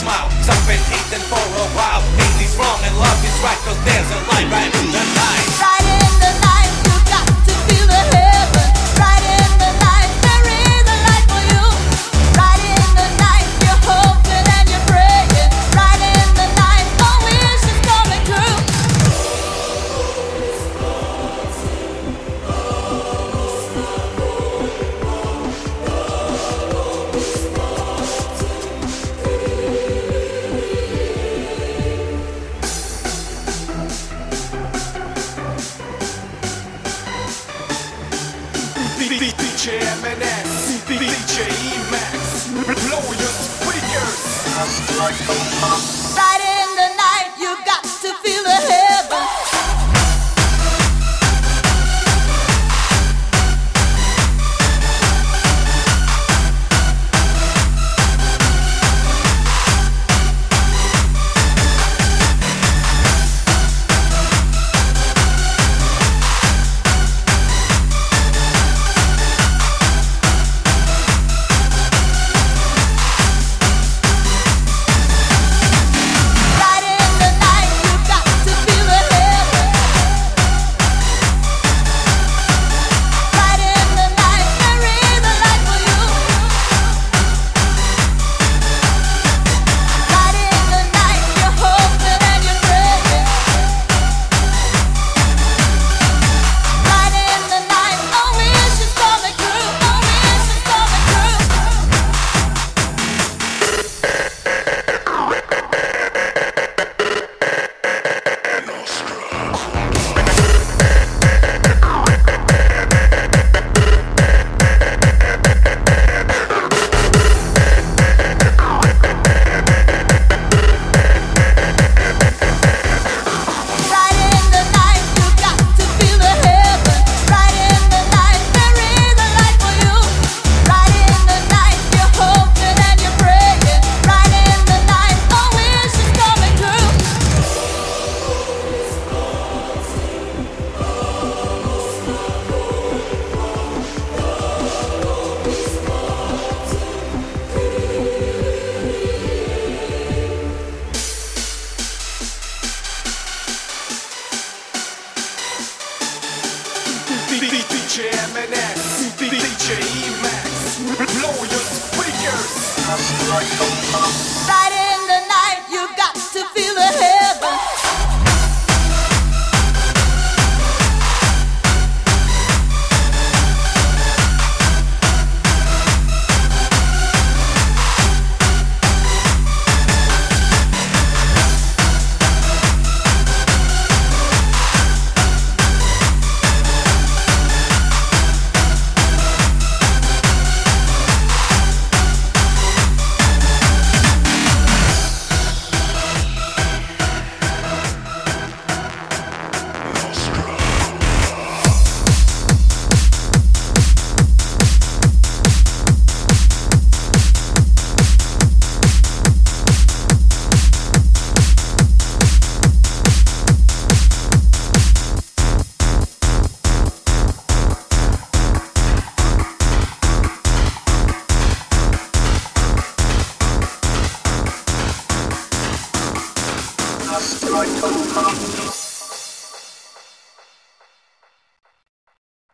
smile. Cause I've been hating for a while. Hate is wrong and love is right. Cause there's a light right in the night. Right in the night, you got to feel the heaven. Right in the night, there is a light for you. Right in the night, you're hoping and you're praying. Right in the night, a wish is coming true. DJ MNS, DJ Emax, blow your speakers. Right in the night, you got to feel the heaven. DJ MNS, DJ Emax, blow your speakers. Right